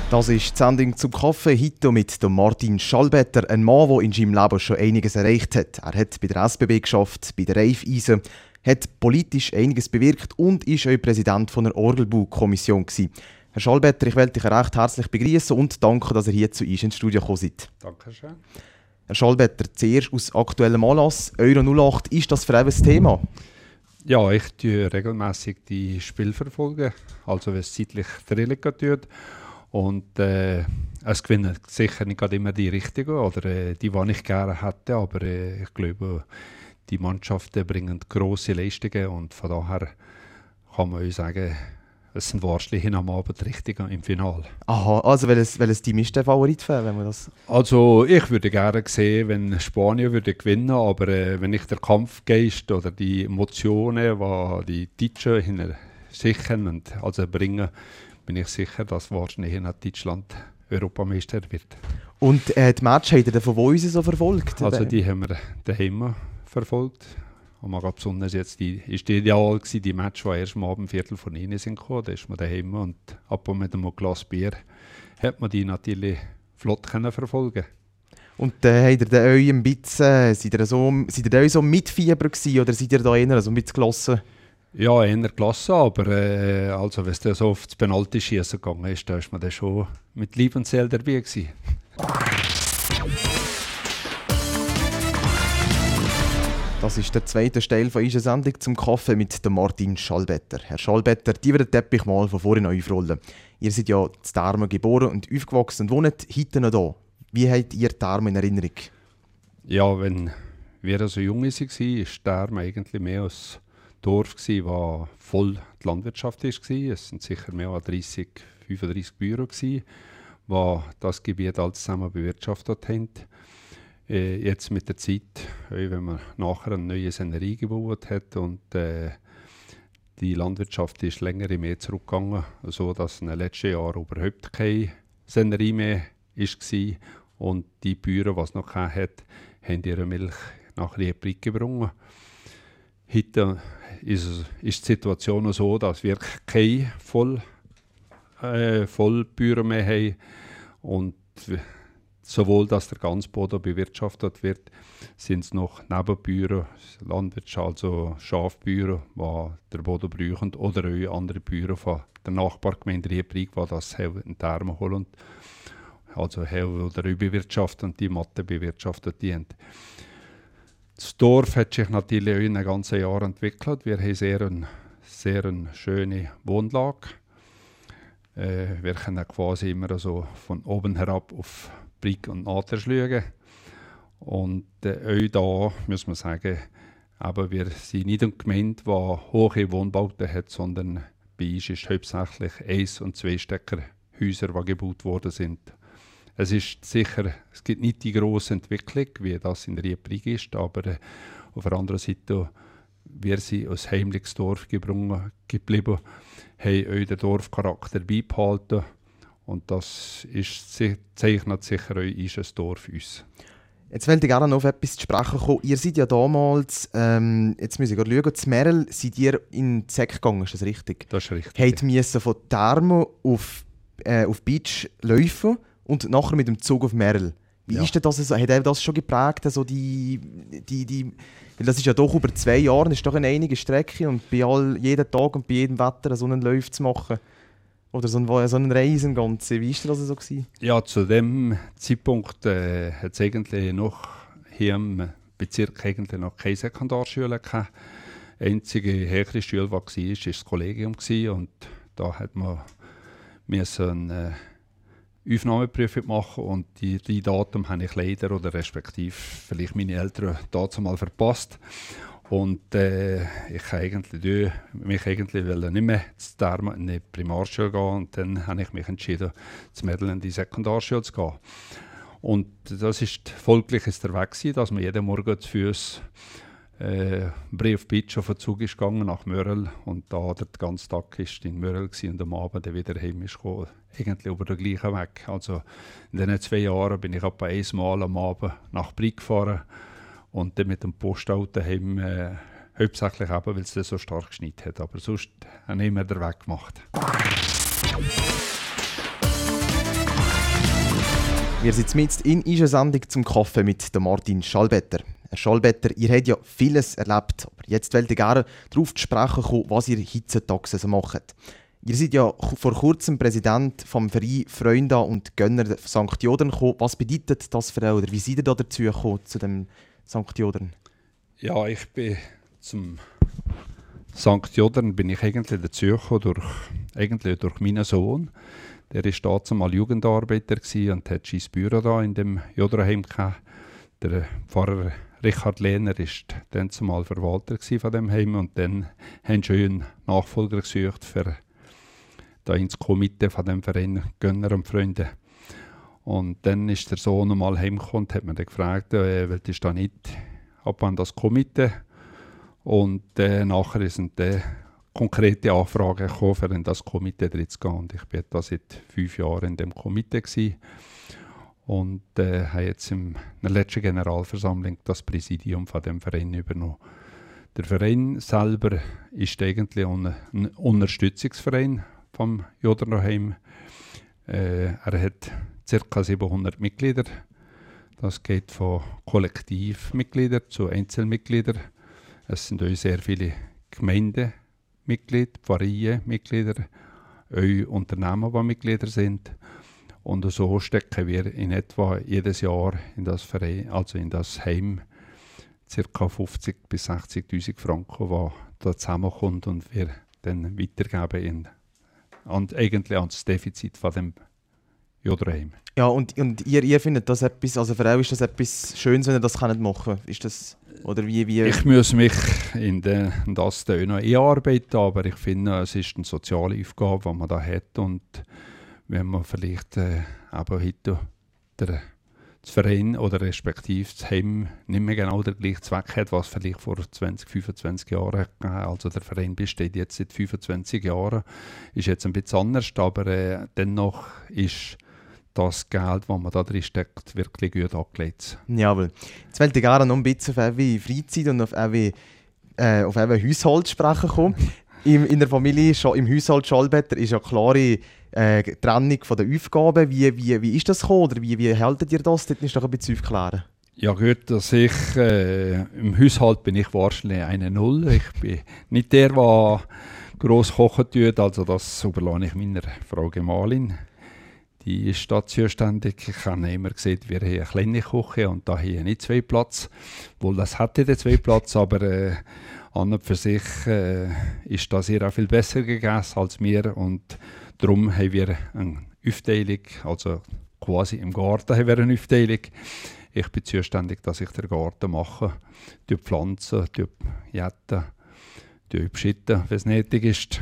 Das ist die Sendung zum Kaffee heute mit dem Martin Schallbetter, ein Mann, der in seinem Leben schon einiges erreicht hat. Er hat bei der SBB geschafft, bei der Raiffeisen, hat politisch einiges bewirkt und ist auch Präsident von einer Orgelbau-Kommission gewesen. Herr Schallbetter, ich will dich recht herzlich begrüßen und danke, dass ihr hier zu uns ins Studio gekommen seid. Dankeschön. Herr Schallbetter, zuerst aus aktuellem Anlass, Euro 08, ist das für euch ein Thema? Ja, ich verfolge regelmässig die Spiele verfolgen, also wenn es zeitlich drin geht. Und es gewinnen sicher nicht immer die richtigen oder die ich gerne hätte, aber ich glaube, die Mannschaften bringen grosse Leistungen und von daher kann man sagen, es sind wahrscheinlich am Abend richtig im Finale. Aha, also welches Team ist der Favorit, wenn man das... Also ich würde gerne sehen, wenn Spanien würde gewinnen, aber wenn ich den Kampfgeist oder die Emotionen, die Deutschen hinter sich also bringen, bin ich sicher, dass wahrscheinlich in Deutschland Europameister wird. Und die Match habt ihr von uns so verfolgt? Also die haben wir daheim verfolgt. Und man gab besonders jetzt ist ideal gewesen, die Match, die erst mal am Viertel von ihnen sind gekommen. Da ist man daheim und ab und mit einem Glas Bier hat man die natürlich flott verfolgen. Und habt ihr euch ein bisschen, seid ihr da so Mitfieber gewesen, oder seid ihr da eher so ein bisschen gelassen? Ja, eher gelassen, aber also, wenn es dann so auf das Penalty-Schießen gegangen ist, da war man dann schon mit Leib und Seele dabei gewesen. Das ist der zweite Teil von unserer Sendung zum Kaffee mit dem Martin Schallbetter. Herr Schallbetter, die wird den Teppich mal von vorne aufrollen. Ihr seid ja in Thermen geboren und aufgewachsen und wohnt heute noch hier. Wie habt ihr Thermen in Erinnerung? Ja, wenn wir so jung waren, war Thermen eigentlich mehr als Dorf, das voll die Landwirtschaft war. Es waren sicher mehr als 30, 35 Bauern, die das Gebiet alles zusammen bewirtschaftet haben. Jetzt mit der Zeit, wenn man nachher eine neue Sennerie gebaut hat und die Landwirtschaft ist länger mehr zurückgegangen, sodass in den letzten Jahren überhaupt keine Sennerie mehr war. Und die Bauern, die es noch hat, haben ihre Milch nach Riebrig gebracht. Heute ist die Situation so, dass wir keine Vollbauern mehr haben. Und sowohl, dass der ganze Boden bewirtschaftet wird, sind es noch Nebenbauern, Landwirtschaft, also Schafbauern, die den Boden brauchen, oder auch andere Bauern von der Nachbargemeinde Riebrig, die das in Thermen holen. Also oder bewirtschaften und die Matte bewirtschaftet die. Das Dorf hat sich natürlich auch in den ganzen Jahren entwickelt. Wir haben sehr eine schöne Wohnlage. Wir können quasi immer so von oben herab auf Brig und Nater schauen. Und auch da muss man sagen, aber wir sind nicht eine Gemeinde, die hohe Wohnbauten hat, sondern bei uns ist hauptsächlich 1- und 2-Steckerhäuser, die gebaut worden sind. Es gibt nicht die grosse Entwicklung, wie das in Riebrig ist, aber auf der anderen Seite, wir sind als heimliches Dorf geblieben, haben auch den Dorfcharakter beibehalten und das zeichnet sicher auch unser Dorf uns. Jetzt wollte ich gerne noch auf etwas zu sprechen kommen. Ihr seid ja damals, jetzt muss ich gerade schauen, zu Merl seid ihr in die Säcke gegangen, ist das richtig? Das ist richtig. Habt ihr von Thermen auf Beach laufen und nachher mit dem Zug auf Merl. Wie ist denn das so? Hat das schon geprägt? Also weil das ist ja doch über 2 Jahre, das ist doch eine einige Strecke und jeden Tag und bei jedem Wetter so einen Lauf zu machen. Oder so einen Reisen ganze. Wie war das so gewesen? Ja, zu dem Zeitpunkt hat es eigentlich noch hier im Bezirk eigentlich noch keine Sekundarschule gehabt. Die einzige höhere Schule, die war das Kollegium und da hat man eine Aufnahmeprüfung machen und die Datum habe ich leider oder respektive vielleicht meine Eltern dazu mal verpasst. Und ich wollte mich eigentlich nicht mehr zu Thermen in die Primarschule gehen und dann habe ich mich entschieden, zu Merl in die Sekundarschule zu gehen. Und das ist folglich ist der Weg gewesen, dass man jeden Morgen zu Fuß Brief Beach auf den Zug ist gegangen nach Mörel und da der ganze Tag ist in Mörel und am Abend wieder heim ist gekommen, eigentlich über den gleichen Weg. Also in diesen 2 Jahren bin ich etwa einmal am Abend nach Brig gefahren und dann mit dem Postauto heim, hauptsächlich eben, weil es so stark geschneit hat. Aber sonst habe ich immer den Weg gemacht. Wir sind jetzt in unserer Sendung zum Kaffee mit Martin Schallbetter. Herr Schallbetter, ihr habt ja vieles erlebt, aber jetzt wollt ihr gerne darauf zu sprechen kommen, was ihr heutzutage so macht. Ihr seid ja vor kurzem Präsident vom Verein Freunde und Gönner St. Jodern gekommen. Was bedeutet das für euch, oder wie seid ihr da dazu gekommen, zu dem St. Jodern? Ja, ich bin zum St. Jodern bin ich eigentlich dazu gekommen durch meinen Sohn. Der war damals Jugendarbeiter und hat sein Büro da in dem Joderheim gehabt. Der Pfarrer Richard Lehner war dann zumal Verwalter von dem Heim und dann haben sie einen Nachfolger gesucht für da ins Komitee von dem Verein Gönner und Freunde. Und dann ist der Sohn einmal heimgekommen und hat mir dann gefragt, willst du da nicht ab an das Komitee? Und nachher sind konkrete Anfragen gekommen, für in das Komitee drin zu gehen. Und ich bin da seit 5 Jahren in dem Komitee gewesen. Und habe jetzt in der letzten Generalversammlung das Präsidium von dem Verein übernommen. Der Verein selber ist eigentlich ein Unterstützungsverein vom Joderheim. Er hat ca. 700 Mitglieder. Das geht von Kollektivmitgliedern zu Einzelmitgliedern. Es sind auch sehr viele Gemeindemitglieder, Pfarreienmitglieder, auch Unternehmen, die Mitglieder sind. Und so stecken wir in etwa jedes Jahr in das Verein, also in das Heim, ca. 50.000 bis 60.000 Franken, die da zusammenkommt und wir dann weitergeben eigentlich ans Defizit von dem Joderheim. Ja, und ihr findet das etwas, also für euch ist das etwas Schönes, wenn ihr das machen könnt? Ist das, oder wie? Ich muss mich in das noch einarbeiten, aber ich finde, es ist eine soziale Aufgabe, die man da hat. Und wenn man vielleicht aber heute das Verein oder respektive das Heim nicht mehr genau den gleichen Zweck hat, was vielleicht vor 20, 25 Jahren hat. Also der Verein besteht jetzt seit 25 Jahren, ist jetzt ein bisschen anders, aber dennoch ist das Geld, das man da drin steckt, wirklich gut angelegt. Jawohl. Jetzt wollte ich gerne noch ein bisschen auf eure Freizeit und auf eure Haushalt sprechen kommen. In der Familie, im Haushalt Schallbetter, ist ja klare Trennung von den Aufgaben. Wie ist das gekommen? Oder wie haltet ihr das? Das ist doch ein bisschen aufklären. Ja gut, dass ich im Haushalt bin ich wahrscheinlich eine Null. Ich bin nicht der gross kochen tut, also das überlasse ich meiner Frau Gemahlin. Die ist da zuständig. Ich habe immer gesehen, wir haben eine kleine Küche und da hier nicht 2 Platz. Wohl, das hatte den 2 Platz, aber an und für sich ist das ihr auch viel besser gegessen als mir. Und darum haben wir eine Aufteilung, also quasi im Garten haben wir eine Aufteilung. Ich bin zuständig, dass ich den Garten mache, pflanzen, jäten, beschitten, wenn es nötig ist.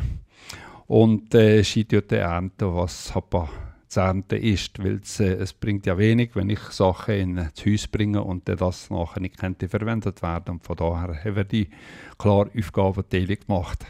Und sie ernten, was Papa zu ernten ist, weil es bringt ja wenig, wenn ich Sachen ins Haus bringe und das nachher nicht könnte verwendet werden. Und von daher haben wir die klare Aufgabenteilung gemacht.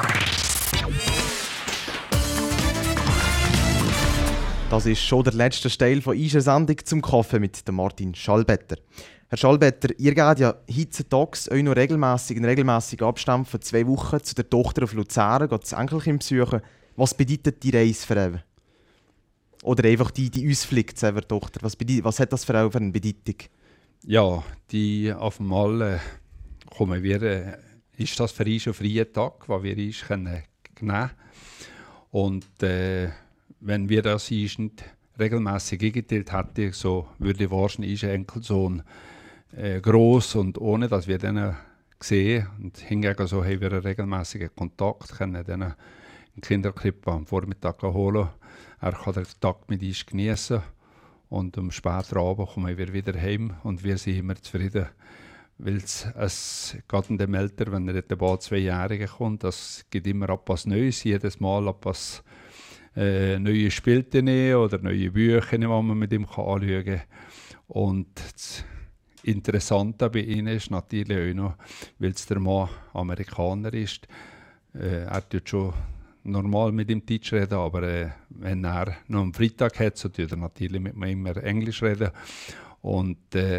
Das ist schon der letzte Teil von unserer Sendung zum Kaffee mit Martin Schallbetter. Herr Schallbetter, ihr geht ja heutzutage auch noch in regelmäßigen Abständen von 2 Wochen zu der Tochter auf Luzern, geht das Enkelkind besuchen. Was bedeutet die Reise für ihn? Oder einfach die Ausflug zu ihrer Tochter? Was hat das für eine Bedeutung? Ja, auf einmal kommen wir, ist das für uns schon ein freier Tag, den wir uns nehmen können. Und wenn wir das nicht regelmäßig eingeteilt hätten, so würde wahrscheinlich unser Enkelsohn gross und ohne, dass wir den sehen. Und hingegen so haben wir einen regelmäßigen Kontakt, können dann einen Kinderclip am Vormittag holen. Er kann den Tag mit uns genießen und am späten Abend kommen wir wieder heim und wir sind immer zufrieden, weil es geht dem Älter, wenn er bald 2-Jährige kommt, das gibt immer etwas Neues, jedes Mal etwas neue Spielchen oder neue Bücher, die man mit ihm anschauen kann. Und das Interessante bei ihm ist natürlich auch noch, weil der Mann Amerikaner ist, er tut schon normal mit ihm Deutsch reden, aber wenn er noch am Freitag hat, so tut er natürlich mit mir immer Englisch reden. Und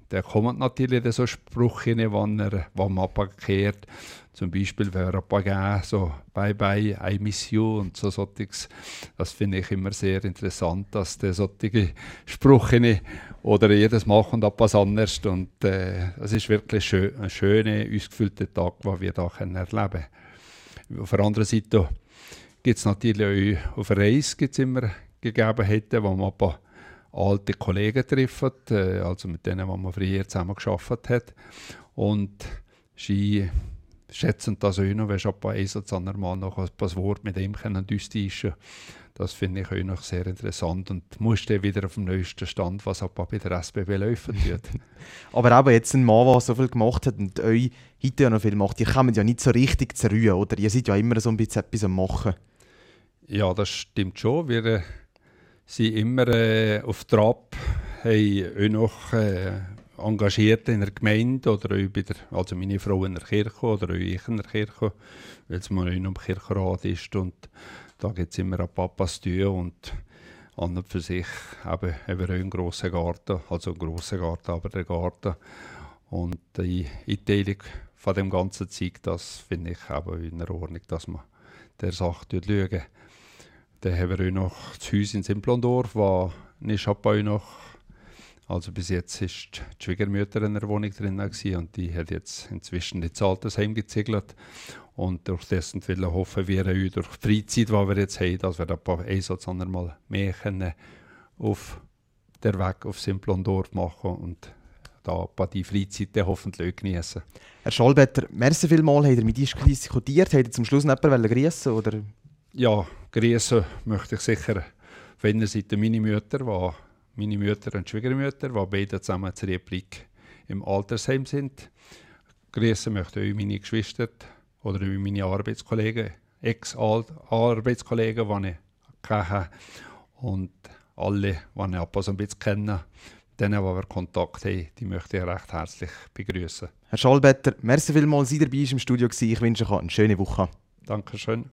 dann kommen natürlich so Sprüche rein, wenn man abkehrt. Zum Beispiel, wenn er abgegeben so «Bye bye, I miss you» und so solches. Das finde ich immer sehr interessant, dass der solche Sprüche oder jedes Mal kommt etwas anderes. Und es ist wirklich ein schöner, ausgefüllter Tag, den wir hier erleben können. Auf der anderen Seite gibt es natürlich auch auf der Reise immer Gegebenheiten, wo man ein paar alte Kollegen trifft, also mit denen, die man früher zusammen gearbeitet hat. Und sie schätzen das auch noch, wenn schon ein oder Mal noch ein paar Worte mit ihm austauschen. Das finde ich auch noch sehr interessant und muss dann wieder auf dem neuesten Stand, was auch bei der SBB laufen wird. Aber eben jetzt ein Mann, der so viel gemacht hat und euch heute ja noch viel macht, ihr kommt ja nicht so richtig zur Ruhe, oder? Ihr seid ja immer so ein bisschen etwas am Machen. Ja, das stimmt schon. Wir sind immer auf Trab, haben auch noch engagiert in der Gemeinde oder auch also meine Frau in der Kirche oder auch ich in der Kirche, weil es mal im Kirchenrat ist und da gibt es immer ein Papas tun und an und für sich haben wir auch einen grossen Garten, also einen grossen Garten, aber der Garten und die Einteilung von dem ganzen Zeug, das finde ich aber in der Ordnung, dass man der Sache schauen. Dann haben wir auch noch das Haus in Simplondorf, wo ist auch noch, also bis jetzt war die Schwiegermutter in der Wohnung drin und die hat jetzt inzwischen ins Altersheim geziegelt. Und durch dessen Willen hoffen wir auch durch die Freizeit, die wir jetzt haben, dass wir ein oder andermal mehr können auf der Weg auf Simplondorf machen und da die Freizeit hoffentlich genießen. Herr Scholbetter, merci vielmals, habt ihr mit uns diskutiert, habt ihr zum Schluss noch jemanden grüßen oder? Ja, grüßen möchte ich sicher auf einer Seite meine Mütter und Schwiegermütter, die beide zusammen zu Replik im Altersheim sind. Grüßen möchte ich auch meine Geschwister oder meine Arbeitskollegen, Ex-Arbeitskollegen, die ich kenne und alle, die ich ab so ein bisschen kenne. Denen, die wir Kontakt haben, die möchte ich recht herzlich begrüßen. Herr Scholbetter, merci vielmals, dass ihr dabei im Studio war. Ich wünsche euch eine schöne Woche. Dankeschön.